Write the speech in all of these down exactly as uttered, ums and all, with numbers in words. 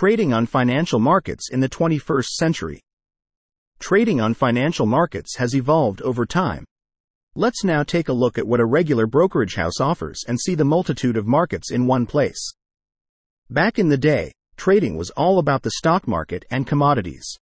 Trading on financial markets in the twenty-first century. Trading on financial markets has evolved over time. Let's now take a look at what a regular brokerage house offers and see the multitude of markets in one place. Back in the day, trading was all about the stock market and commodities.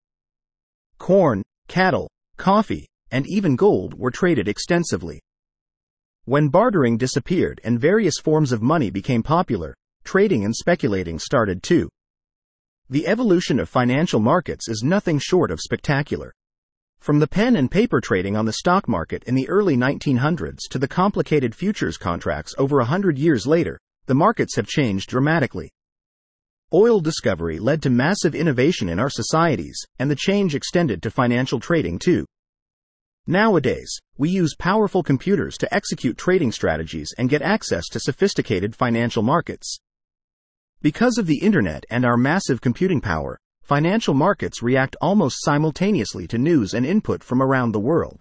Corn, cattle, coffee, and even gold were traded extensively. When bartering disappeared and various forms of money became popular, trading and speculating started too. The evolution of financial markets is nothing short of spectacular. From the pen and paper trading on the stock market in the early nineteen hundreds to the complicated futures contracts over a hundred years later, the markets have changed dramatically. Oil discovery led to massive innovation in our societies, and the change extended to financial trading too. Nowadays, we use powerful computers to execute trading strategies and get access to sophisticated financial markets. Because of the internet and our massive computing power, financial markets react almost simultaneously to news and input from around the world.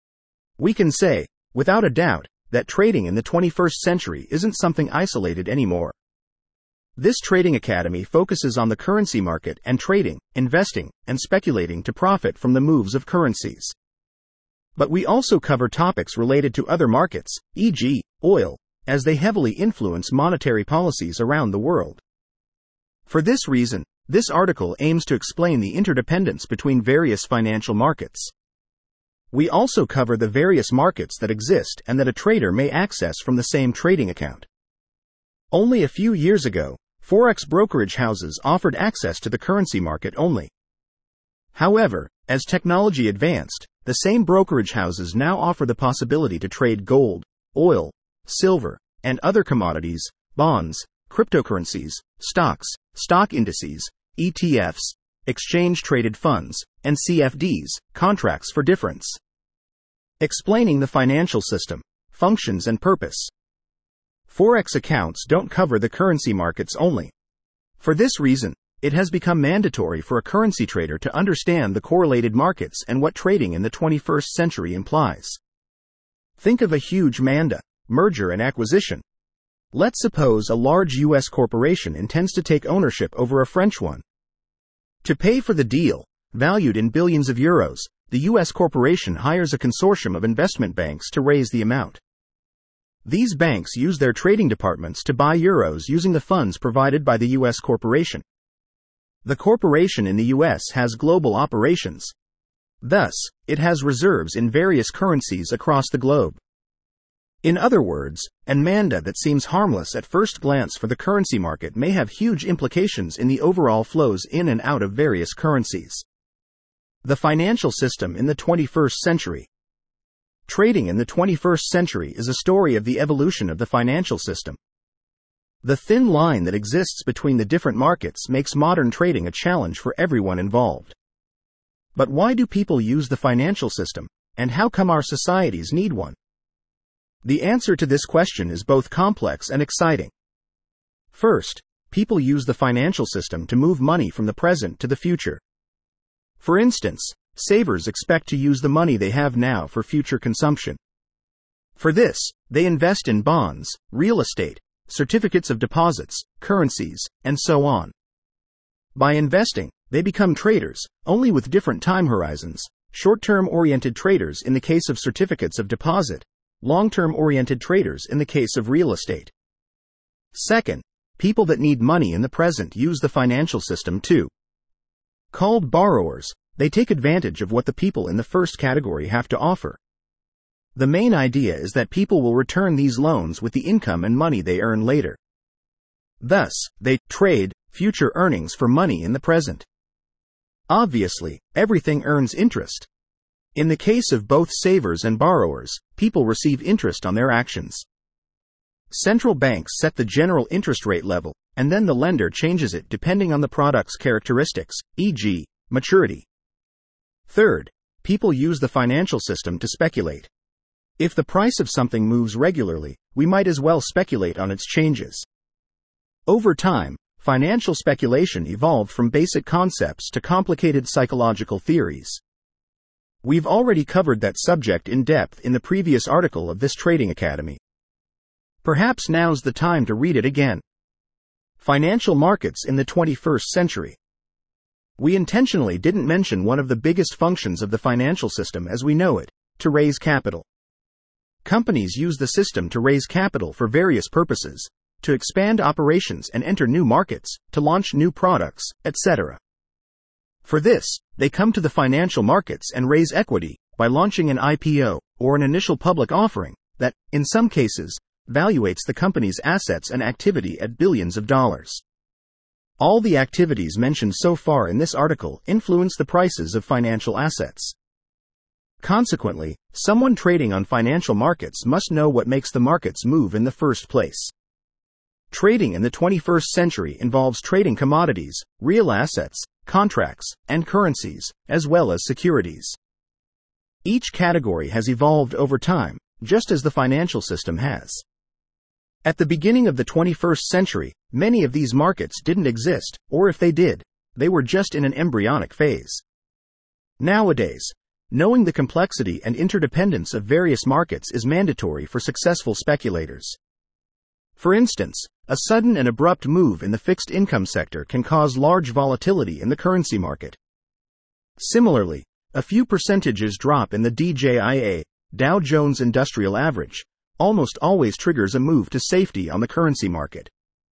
We can say, without a doubt, that trading in the twenty-first century isn't something isolated anymore. This trading academy focuses on the currency market and trading, investing, and speculating to profit from the moves of currencies. But we also cover topics related to other markets, for example, oil, as they heavily influence monetary policies around the world. For this reason, this article aims to explain the interdependence between various financial markets. We also cover the various markets that exist and that a trader may access from the same trading account. Only a few years ago, forex brokerage houses offered access to the currency market only. However, as technology advanced, the same brokerage houses now offer the possibility to trade gold, oil, silver, and other commodities, bonds, cryptocurrencies, stocks, stock indices, E T Fs, exchange-traded funds, and C F Ds, contracts for difference. Explaining the financial system, functions and purpose. Forex accounts don't cover the currency markets only. For this reason, it has become mandatory for a currency trader to understand the correlated markets and what trading in the twenty-first century implies. Think of a huge M A N D A, merger and acquisition. Let's suppose a large U S corporation intends to take ownership over a French one. To pay for the deal, valued in billions of euros, the U S corporation hires a consortium of investment banks to raise the amount. These banks use their trading departments to buy euros using the funds provided by the U S corporation. The corporation in the U S has global operations. Thus, it has reserves in various currencies across the globe. In other words, an M A N D A that seems harmless at first glance for the currency market may have huge implications in the overall flows in and out of various currencies. The financial system in the twenty-first century. Trading in the twenty-first century is a story of the evolution of the financial system. The thin line that exists between the different markets makes modern trading a challenge for everyone involved. But why do people use the financial system, and how come our societies need one? The answer to this question is both complex and exciting. First, people use the financial system to move money from the present to the future. For instance, savers expect to use the money they have now for future consumption. For this, they invest in bonds, real estate, certificates of deposits, currencies, and so on. By investing, they become traders, only with different time horizons, short-term oriented traders in the case of certificates of deposit, long-term oriented traders in the case of real estate. Second, people that need money in the present use the financial system too. Called borrowers, they take advantage of what the people in the first category have to offer. The main idea is that people will return these loans with the income and money they earn later. Thus, they trade future earnings for money in the present. Obviously, everything earns interest. In the case of both savers and borrowers, people receive interest on their actions. Central banks set the general interest rate level, and then the lender changes it depending on the product's characteristics, for example, maturity. Third, people use the financial system to speculate. If the price of something moves regularly, we might as well speculate on its changes. Over time, financial speculation evolved from basic concepts to complicated psychological theories. We've already covered that subject in depth in the previous article of this Trading Academy. Perhaps now's the time to read it again. Financial markets in the twenty-first century. We intentionally didn't mention one of the biggest functions of the financial system as we know it, to raise capital. Companies use the system to raise capital for various purposes, to expand operations and enter new markets, to launch new products, et cetera. For this, they come to the financial markets and raise equity by launching an I P O, or an initial public offering, that, in some cases, valuates the company's assets and activity at billions of dollars. All the activities mentioned so far in this article influence the prices of financial assets. Consequently, someone trading on financial markets must know what makes the markets move in the first place. Trading in the twenty-first century involves trading commodities, real assets, contracts, and currencies, as well as securities. Each category has evolved over time, just as the financial system has. At the beginning of the twenty-first century, many of these markets didn't exist, or if they did, they were just in an embryonic phase. Nowadays, knowing the complexity and interdependence of various markets is mandatory for successful speculators. For instance, a sudden and abrupt move in the fixed income sector can cause large volatility in the currency market. Similarly, a few percentages drop in the D J I A, Dow Jones Industrial Average, almost always triggers a move to safety on the currency market.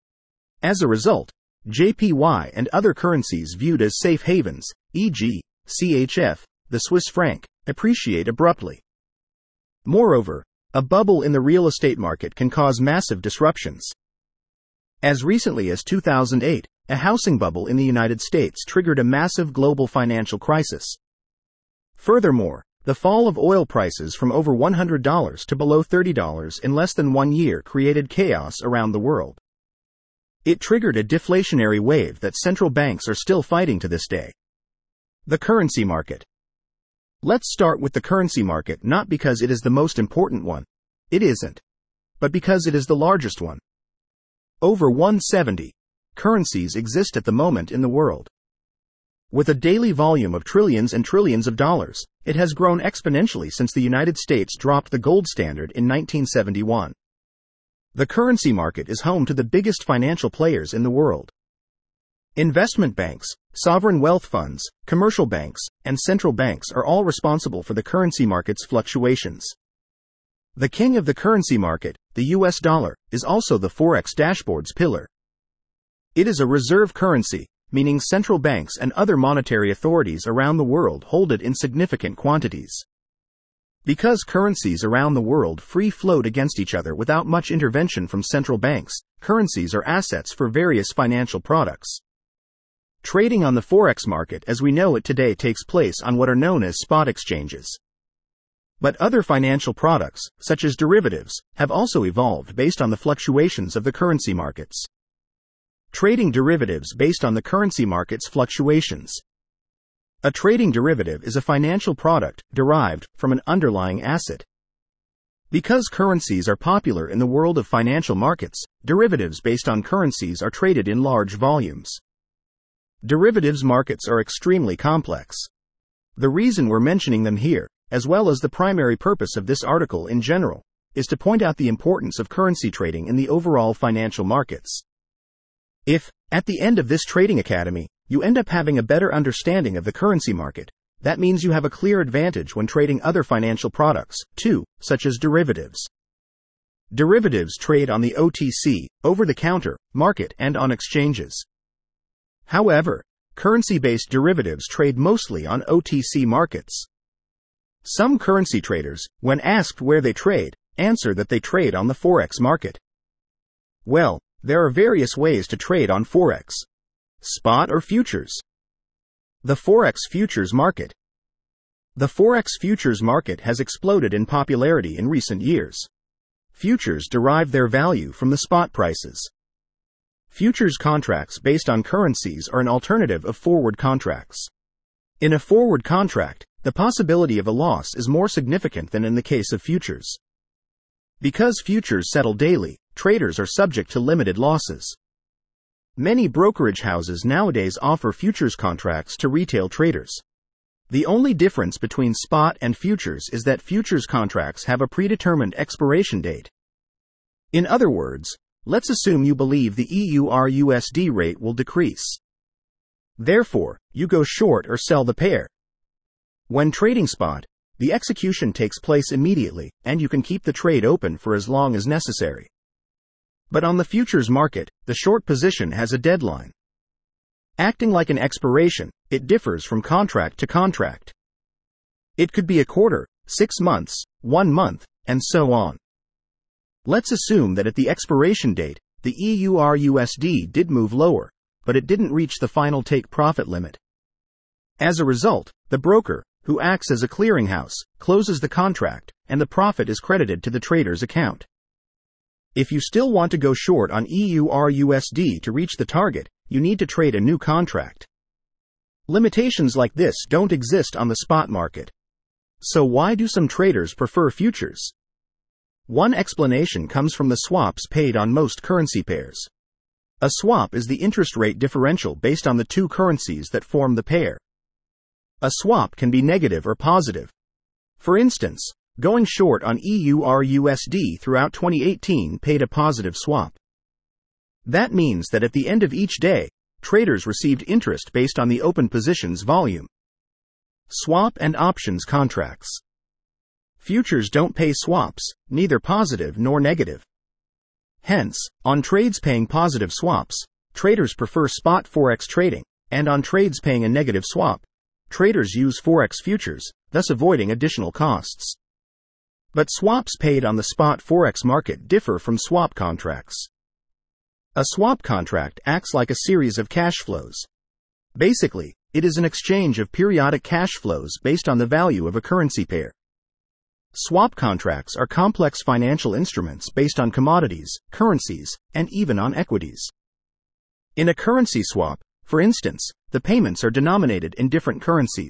As a result, J P Y and other currencies viewed as safe havens, for example, C H F, the Swiss franc, appreciate abruptly. Moreover, a bubble in the real estate market can cause massive disruptions. As recently as two thousand eight, a housing bubble in the United States triggered a massive global financial crisis. Furthermore, the fall of oil prices from over one hundred dollars to below thirty dollars in less than one year created chaos around the world. It triggered a deflationary wave that central banks are still fighting to this day. The currency market. Let's start with the currency market not because it is the most important one. It isn't. But because it is the largest one. Over one hundred seventy currencies exist at the moment in the world. With a daily volume of trillions and trillions of dollars, it has grown exponentially since the United States dropped the gold standard in nineteen seventy-one. The currency market is home to the biggest financial players in the world. Investment banks, sovereign wealth funds, commercial banks, and central banks are all responsible for the currency market's fluctuations. The king of the currency market, the U S dollar, is also the Forex dashboard's pillar. It is a reserve currency, meaning central banks and other monetary authorities around the world hold it in significant quantities. Because currencies around the world free float against each other without much intervention from central banks, currencies are assets for various financial products. Trading on the Forex market as we know it today takes place on what are known as spot exchanges. But other financial products, such as derivatives, have also evolved based on the fluctuations of the currency markets. Trading derivatives based on the currency market's fluctuations. A trading derivative is a financial product derived from an underlying asset. Because currencies are popular in the world of financial markets, derivatives based on currencies are traded in large volumes. Derivatives markets are extremely complex. The reason we're mentioning them here, as well as the primary purpose of this article in general, is to point out the importance of currency trading in the overall financial markets. If, at the end of this trading academy, you end up having a better understanding of the currency market, that means you have a clear advantage when trading other financial products, too, such as derivatives. Derivatives trade on the O T C, over-the-counter, market and on exchanges. However, currency-based derivatives trade mostly on O T C markets. Some currency traders, when asked where they trade, answer that they trade on the Forex market. Well, there are various ways to trade on Forex. Spot or futures. The Forex futures market. The Forex futures market has exploded in popularity in recent years. Futures derive their value from the spot prices. Futures contracts based on currencies are an alternative of forward contracts. In a forward contract, the possibility of a loss is more significant than in the case of futures. Because futures settle daily, traders are subject to limited losses. Many brokerage houses nowadays offer futures contracts to retail traders. The only difference between spot and futures is that futures contracts have a predetermined expiration date. In other words, Let's assume you believe the E U R U S D rate will decrease. Therefore, you go short or sell the pair. When trading spot, the execution takes place immediately, and you can keep the trade open for as long as necessary. But on the futures market, the short position has a deadline. Acting like an expiration, it differs from contract to contract. It could be a quarter, six months, one month, and so on. Let's assume that at the expiration date, the E U R U S D did move lower, but it didn't reach the final take-profit limit. As a result, the broker, who acts as a clearinghouse, closes the contract, and the profit is credited to the trader's account. If you still want to go short on E U R U S D to reach the target, you need to trade a new contract. Limitations like this don't exist on the spot market. So why do some traders prefer futures? One explanation comes from the swaps paid on most currency pairs. A swap is the interest rate differential based on the two currencies that form the pair. A swap can be negative or positive. For instance, going short on E U R U S D throughout twenty eighteen paid a positive swap. That means that at the end of each day, traders received interest based on the open position's volume. Swap and options contracts. Futures don't pay swaps, neither positive nor negative. Hence, on trades paying positive swaps, traders prefer spot forex trading, and on trades paying a negative swap, traders use forex futures, thus avoiding additional costs. But swaps paid on the spot forex market differ from swap contracts. A swap contract acts like a series of cash flows. Basically, it is an exchange of periodic cash flows based on the value of a currency pair. Swap contracts are complex financial instruments based on commodities, currencies, and even on equities. In a currency swap, for instance, the payments are denominated in different currencies.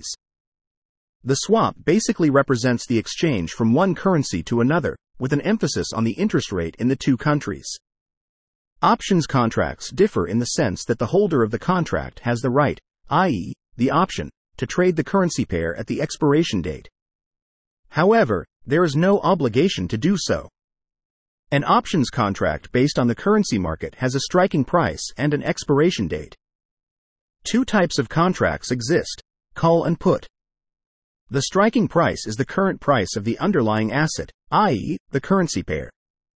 The swap basically represents the exchange from one currency to another, with an emphasis on the interest rate in the two countries. Options contracts differ in the sense that the holder of the contract has the right, that is, the option, to trade the currency pair at the expiration date. However, there is no obligation to do so. An options contract based on the currency market has a striking price and an expiration date. Two types of contracts exist: call and put. The striking price is the current price of the underlying asset, that is, the currency pair.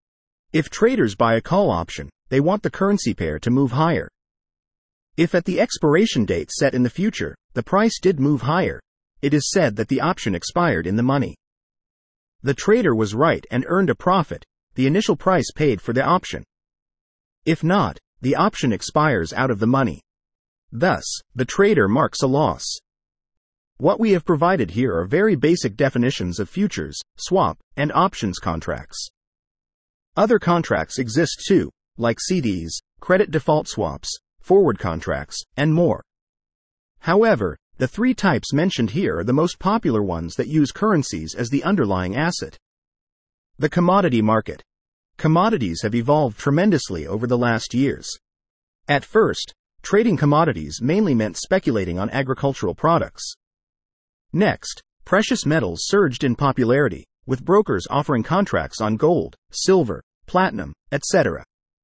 If traders buy a call option, they want the currency pair to move higher. If at the expiration date set in the future, the price did move higher, it is said that the option expired in the money. The trader was right and earned a profit, the initial price paid for the option. If not, the option expires out of the money. Thus, the trader marks a loss. What we have provided here are very basic definitions of futures, swap, and options contracts. Other contracts exist too, like C Ds, credit default swaps, forward contracts, and more. However, the three types mentioned here are the most popular ones that use currencies as the underlying asset. The commodity market. Commodities have evolved tremendously over the last years. At first, trading commodities mainly meant speculating on agricultural products. Next, precious metals surged in popularity, with brokers offering contracts on gold, silver, platinum, et cetera.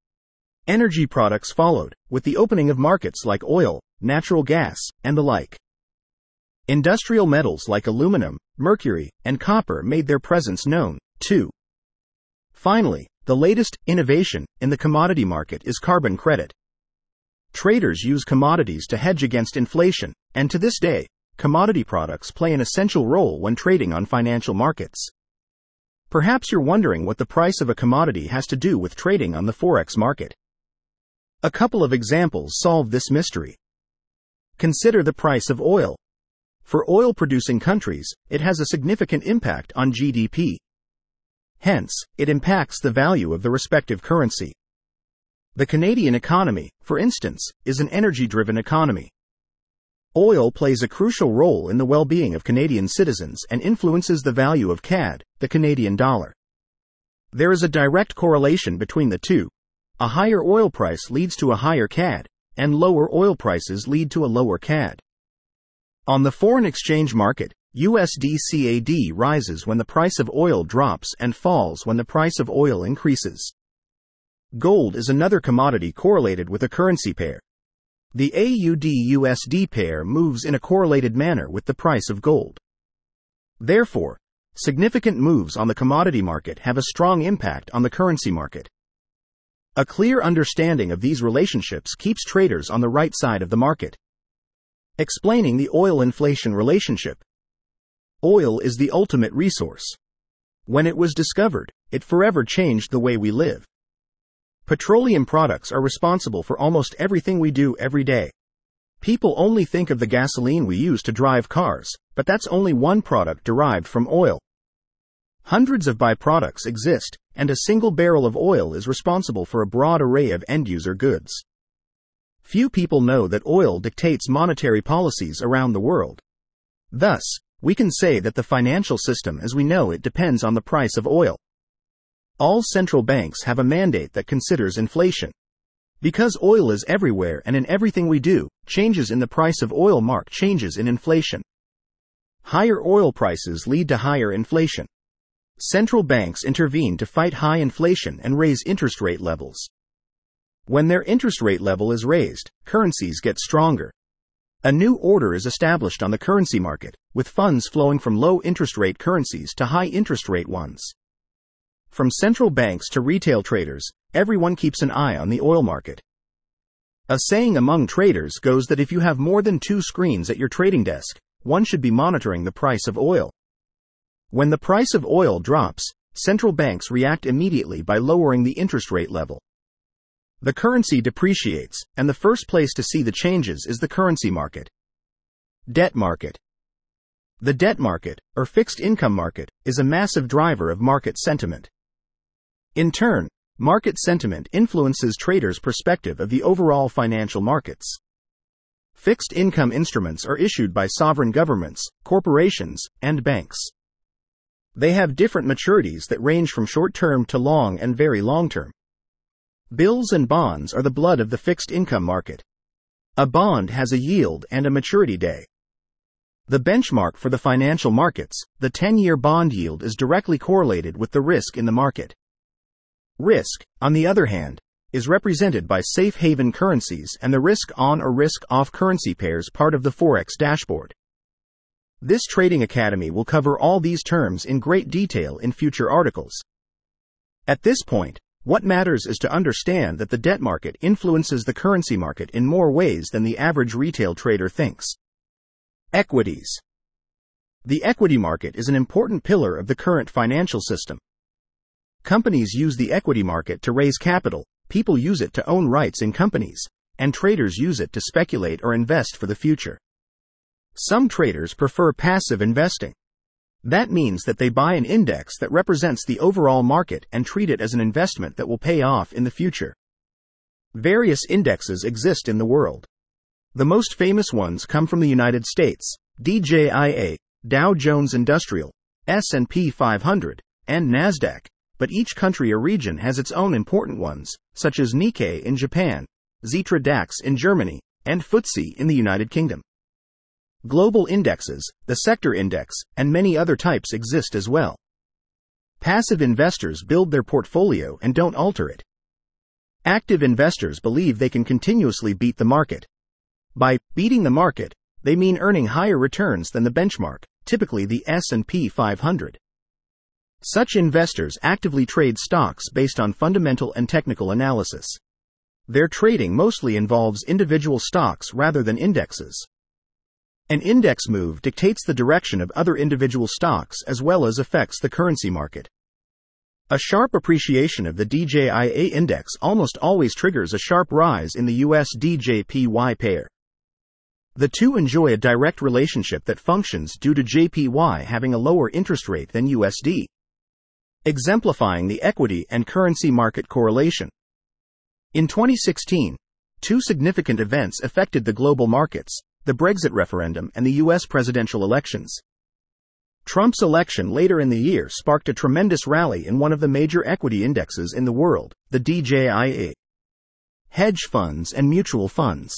Energy products followed, with the opening of markets like oil, natural gas, and the like. Industrial metals like aluminum, mercury, and copper made their presence known, too. Finally, the latest innovation in the commodity market is carbon credit. Traders use commodities to hedge against inflation, and to this day, commodity products play an essential role when trading on financial markets. Perhaps you're wondering what the price of a commodity has to do with trading on the forex market. A couple of examples solve this mystery. Consider the price of oil. For oil-producing countries, it has a significant impact on G D P. Hence, it impacts the value of the respective currency. The Canadian economy, for instance, is an energy-driven economy. Oil plays a crucial role in the well-being of Canadian citizens and influences the value of C A D, the Canadian dollar. There is a direct correlation between the two. A higher oil price leads to a higher C A D, and lower oil prices lead to a lower C A D. On the foreign exchange market, U S D C A D rises when the price of oil drops and falls when the price of oil increases. Gold is another commodity correlated with a currency pair. The A U D U S D pair moves in a correlated manner with the price of gold. Therefore, significant moves on the commodity market have a strong impact on the currency market. A clear understanding of these relationships keeps traders on the right side of the market. Explaining the oil-inflation relationship. Oil is the ultimate resource. When it was discovered, it forever changed the way we live. Petroleum products are responsible for almost everything we do every day. People only think of the gasoline we use to drive cars, but that's only one product derived from oil. Hundreds of byproducts exist, and a single barrel of oil is responsible for a broad array of end-user goods. Few people know that oil dictates monetary policies around the world. Thus, we can say that the financial system as we know it depends on the price of oil. All central banks have a mandate that considers inflation. Because oil is everywhere and in everything we do, changes in the price of oil mark changes in inflation. Higher oil prices lead to higher inflation. Central banks intervene to fight high inflation and raise interest rate levels. When their interest rate level is raised, currencies get stronger. A new order is established on the currency market, with funds flowing from low interest rate currencies to high interest rate ones. From central banks to retail traders, everyone keeps an eye on the oil market. A saying among traders goes that if you have more than two screens at your trading desk, one should be monitoring the price of oil. When the price of oil drops, central banks react immediately by lowering the interest rate level. The currency depreciates, and the first place to see the changes is the currency market. Debt market. The debt market, or fixed income market, is a massive driver of market sentiment. In turn, market sentiment influences traders' perspective of the overall financial markets. Fixed income instruments are issued by sovereign governments, corporations, and banks. They have different maturities that range from short-term to long and very long-term. Bills and bonds are the blood of the fixed income market. A bond has a yield and a maturity day. The benchmark for the financial markets, the ten-year bond yield, is directly correlated with the risk in the market. Risk, on the other hand, is represented by safe haven currencies and the risk-on or risk-off currency pairs part of the Forex dashboard. This Trading Academy will cover all these terms in great detail in future articles. At this point, what matters is to understand that the debt market influences the currency market in more ways than the average retail trader thinks. Equities. The equity market is an important pillar of the current financial system. Companies use the equity market to raise capital, people use it to own rights in companies, and traders use it to speculate or invest for the future. Some traders prefer passive investing. That means that they buy an index that represents the overall market and treat it as an investment that will pay off in the future. Various indexes exist in the world. The most famous ones come from the United States: D J I A, Dow Jones Industrial, S and P five hundred, and NASDAQ, but each country or region has its own important ones, such as Nikkei in Japan, Xetra DAX in Germany, and F T S E in the United Kingdom. Global indexes, the sector index, and many other types exist as well. Passive investors build their portfolio and don't alter it. Active investors believe they can continuously beat the market. By beating the market, they mean earning higher returns than the benchmark, typically the S and P five hundred. Such investors actively trade stocks based on fundamental and technical analysis. Their trading mostly involves individual stocks rather than indexes. An index move dictates the direction of other individual stocks as well as affects the currency market. A sharp appreciation of the D J I A index almost always triggers a sharp rise in the U S D J P Y pair. The two enjoy a direct relationship that functions due to J P Y having a lower interest rate than U S D, exemplifying the equity and currency market correlation. In twenty sixteen, two significant events affected the global markets: the Brexit referendum and the U S presidential elections. Trump's election later in the year sparked a tremendous rally in one of the major equity indexes in the world, the D J I A. Hedge funds and mutual funds.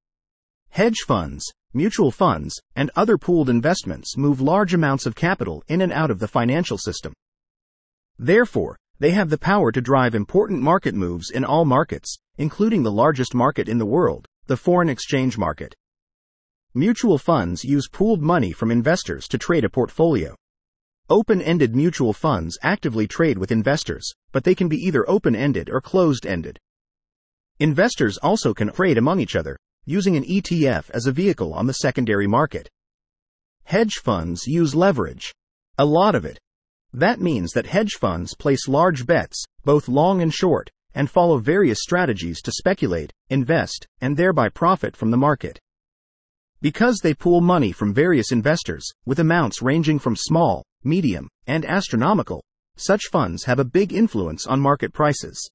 Hedge funds, mutual funds, and other pooled investments move large amounts of capital in and out of the financial system. Therefore, They have the power to drive important market moves in all markets, including the largest market in the world, the foreign exchange market. Mutual funds use pooled money from investors to trade a portfolio. Open-ended mutual funds actively trade with investors, but they can be either open-ended or closed-ended. Investors also can trade among each other, using an E T F as a vehicle on the secondary market. Hedge funds use leverage. A lot of it. That means that hedge funds place large bets, both long and short, and follow various strategies to speculate, invest, and thereby profit from the market. Because they pool money from various investors, with amounts ranging from small, medium, and astronomical, such funds have a big influence on market prices.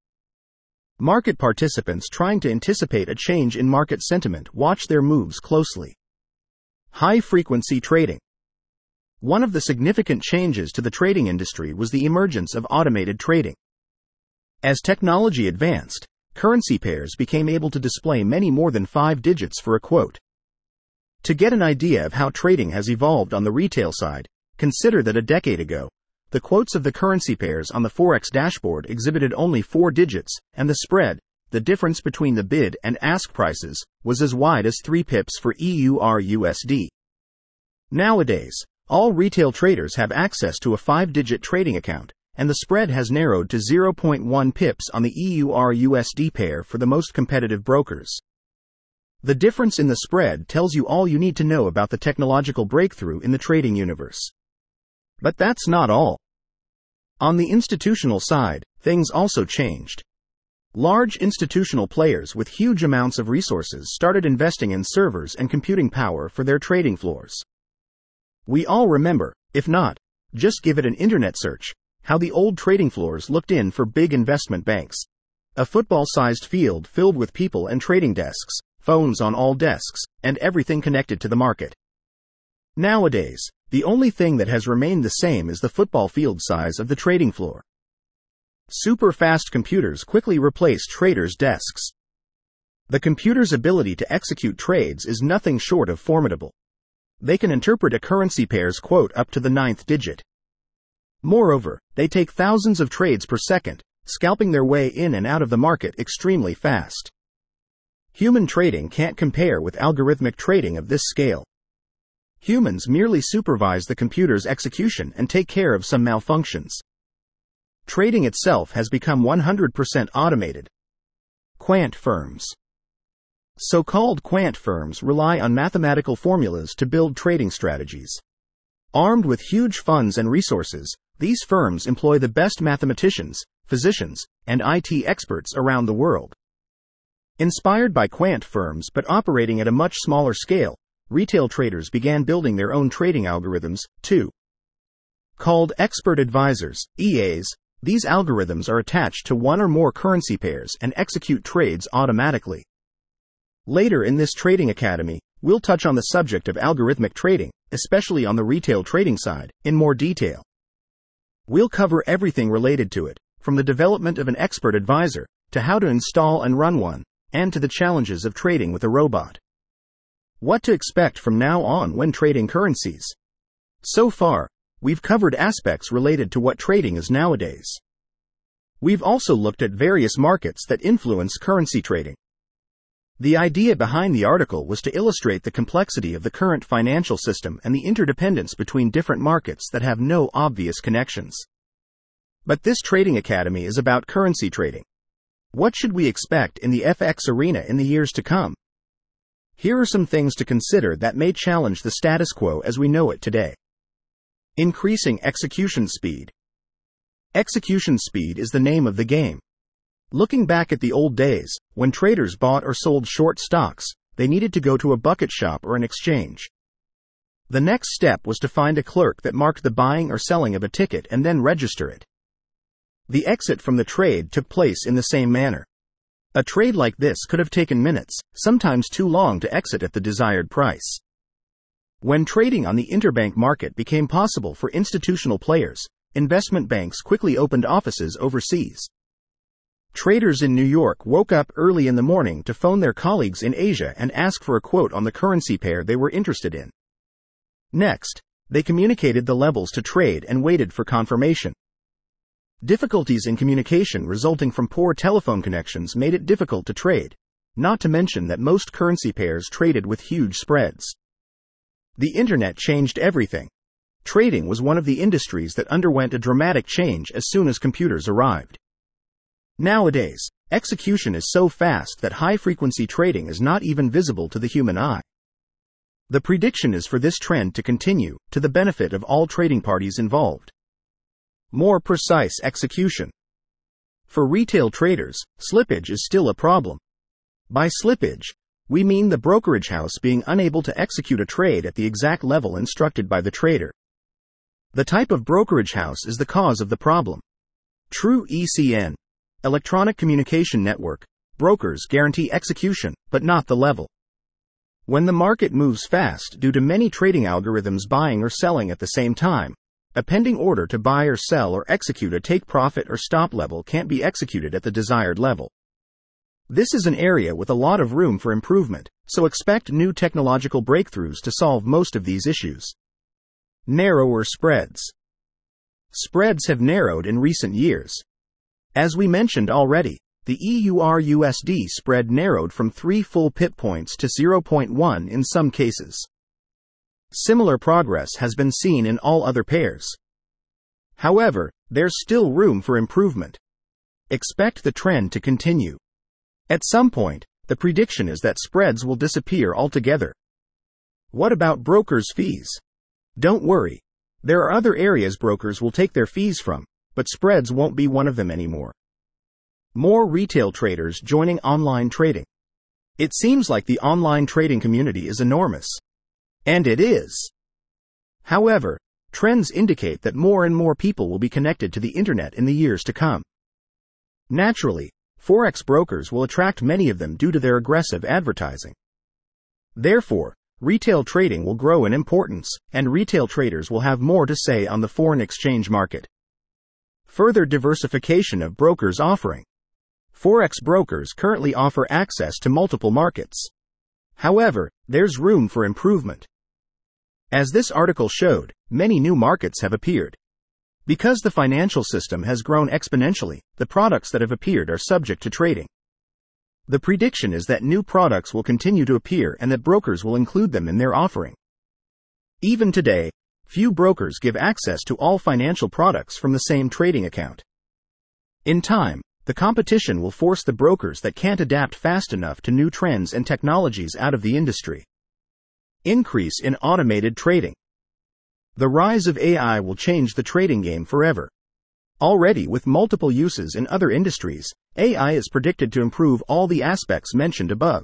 Market participants trying to anticipate a change in market sentiment watch their moves closely. High-frequency trading. One of the significant changes to the trading industry was the emergence of automated trading. As technology advanced, currency pairs became able to display many more than five digits for a quote. To get an idea of how trading has evolved on the retail side, consider that a decade ago, the quotes of the currency pairs on the Forex dashboard exhibited only four digits, and the spread, the difference between the bid and ask prices, was as wide as three pips for E U R U S D. Nowadays, all retail traders have access to a five-digit trading account, and the spread has narrowed to zero point one pips on the E U R U S D pair for the most competitive brokers. The difference in the spread tells you all you need to know about the technological breakthrough in the trading universe. But that's not all. On the institutional side, things also changed. Large institutional players with huge amounts of resources started investing in servers and computing power for their trading floors. We all remember, if not, just give it an internet search, how the old trading floors looked in for big investment banks. A football-sized field filled with people and trading desks, phones on all desks, and everything connected to the market. Nowadays, the only thing that has remained the same is the football field size of the trading floor. Super-fast computers quickly replaced traders' desks. The computer's ability to execute trades is nothing short of formidable. They can interpret a currency pair's quote up to the ninth digit. Moreover, they take thousands of trades per second, scalping their way in and out of the market extremely fast. Human trading can't compare with algorithmic trading of this scale. Humans merely supervise the computer's execution and take care of some malfunctions. Trading itself has become one hundred percent automated. Quant firms. So-called quant firms rely on mathematical formulas to build trading strategies. Armed with huge funds and resources, these firms employ the best mathematicians, physicians, and I T experts around the world. Inspired by quant firms but operating at a much smaller scale, retail traders began building their own trading algorithms, too. Called expert advisors, E As, these algorithms are attached to one or more currency pairs and execute trades automatically. Later in this trading academy, we'll touch on the subject of algorithmic trading, especially on the retail trading side, in more detail. We'll cover everything related to it, from the development of an expert advisor, to how to install and run one, and to the challenges of trading with a robot. What to expect from now on when trading currencies. So far, we've covered aspects related to what trading is nowadays. We've also looked at various markets that influence currency trading. The idea behind the article was to illustrate the complexity of the current financial system and the interdependence between different markets that have no obvious connections. But this trading academy is about currency trading. What should we expect in the F X arena in the years to come? Here are some things to consider that may challenge the status quo as we know it today. Increasing execution speed. Execution speed is the name of the game. Looking back at the old days, when traders bought or sold short stocks, they needed to go to a bucket shop or an exchange. The next step was to find a clerk that marked the buying or selling of a ticket and then register it. The exit from the trade took place in the same manner. A trade like this could have taken minutes, sometimes too long to exit at the desired price. When trading on the interbank market became possible for institutional players, investment banks quickly opened offices overseas. Traders in New York woke up early in the morning to phone their colleagues in Asia and ask for a quote on the currency pair they were interested in. Next, they communicated the levels to trade and waited for confirmation. Difficulties in communication resulting from poor telephone connections made it difficult to trade, not to mention that most currency pairs traded with huge spreads. The internet changed everything. Trading was one of the industries that underwent a dramatic change as soon as computers arrived. Nowadays, execution is so fast that high-frequency trading is not even visible to the human eye. The prediction is for this trend to continue, to the benefit of all trading parties involved. More precise execution. For retail traders, slippage is still a problem. By slippage, we mean the brokerage house being unable to execute a trade at the exact level instructed by the trader. The type of brokerage house is the cause of the problem. True E C N, electronic communication network, brokers guarantee execution, but not the level. When the market moves fast due to many trading algorithms buying or selling at the same time, a pending order to buy or sell or execute a take profit or stop level can't be executed at the desired level. This is an area with a lot of room for improvement, so expect new technological breakthroughs to solve most of these issues. Narrower spreads. Spreads have narrowed in recent years. As we mentioned already, the E U R U S D spread narrowed from three full pip points to zero point one in some cases. Similar progress has been seen in all other pairs. However, there's still room for improvement. Expect the trend to continue. At some point, the prediction is that spreads will disappear altogether. What about brokers' fees? Don't worry. There are other areas brokers will take their fees from, but spreads won't be one of them anymore. More retail traders joining online trading. It seems like the online trading community is enormous. And it is. However, trends indicate that more and more people will be connected to the internet in the years to come. Naturally, Forex brokers will attract many of them due to their aggressive advertising. Therefore, retail trading will grow in importance, and retail traders will have more to say on the foreign exchange market. Further diversification of brokers offering. Forex brokers currently offer access to multiple markets. However, there's room for improvement. As this article showed, many new markets have appeared. Because the financial system has grown exponentially, the products that have appeared are subject to trading. The prediction is that new products will continue to appear and that brokers will include them in their offering. Even today, few brokers give access to all financial products from the same trading account. In time, the competition will force the brokers that can't adapt fast enough to new trends and technologies out of the industry. Increase in automated trading. The rise of A I will change the trading game forever. Already with multiple uses in other industries, A I is predicted to improve all the aspects mentioned above.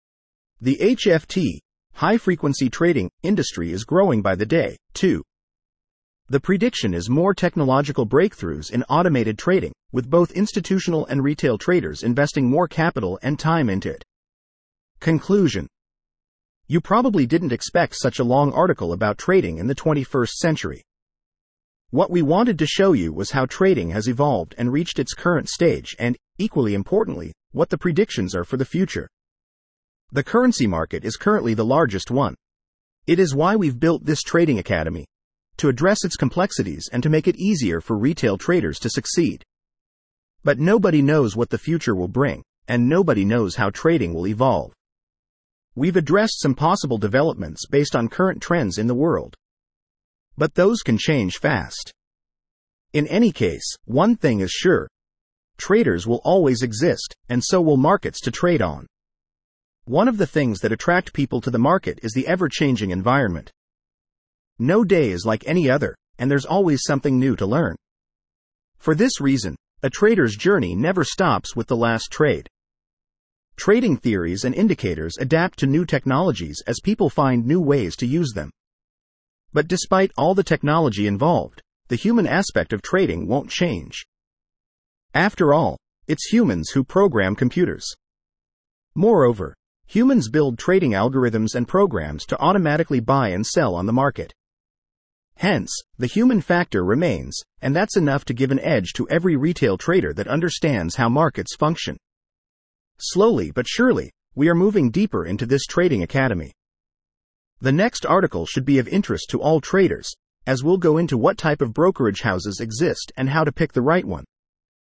The H F T, high-frequency trading, industry is growing by the day, too. The prediction is more technological breakthroughs in automated trading, with both institutional and retail traders investing more capital and time into it. Conclusion. You probably didn't expect such a long article about trading in the twenty-first century. What we wanted to show you was how trading has evolved and reached its current stage and, equally importantly, what the predictions are for the future. The currency market is currently the largest one. It is why we've built this trading academy, to address its complexities and to make it easier for retail traders to succeed. But nobody knows what the future will bring, and nobody knows how trading will evolve. We've addressed some possible developments based on current trends in the world. But those can change fast. In any case, one thing is sure. Traders will always exist, and so will markets to trade on. One of the things that attract people to the market is the ever-changing environment. No day is like any other, and there's always something new to learn. For this reason, a trader's journey never stops with the last trade. Trading theories and indicators adapt to new technologies as people find new ways to use them. But despite all the technology involved, the human aspect of trading won't change. After all, it's humans who program computers. Moreover, humans build trading algorithms and programs to automatically buy and sell on the market. Hence, the human factor remains, and that's enough to give an edge to every retail trader that understands how markets function. Slowly but surely, we are moving deeper into this trading academy. The next article should be of interest to all traders, as we'll go into what type of brokerage houses exist and how to pick the right one.